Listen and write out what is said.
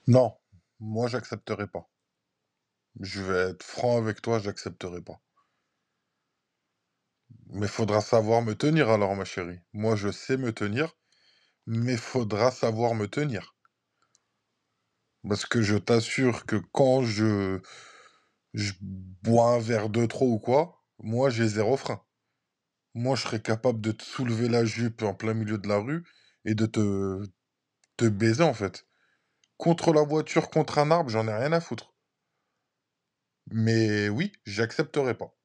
Non, moi j'accepterai pas. Je vais être franc avec toi, j'accepterai pas. Mais faudra savoir me tenir alors, ma chérie. Moi, je sais me tenir, mais faudra savoir me tenir. Parce que je t'assure que quand je bois un verre de trop ou quoi, moi j'ai zéro frein. Moi, je serais capable de te soulever la jupe en plein milieu de la rue et de te baiser, en fait. Contre la voiture, contre un arbre, j'en ai rien à foutre. Mais oui, j'accepterai pas.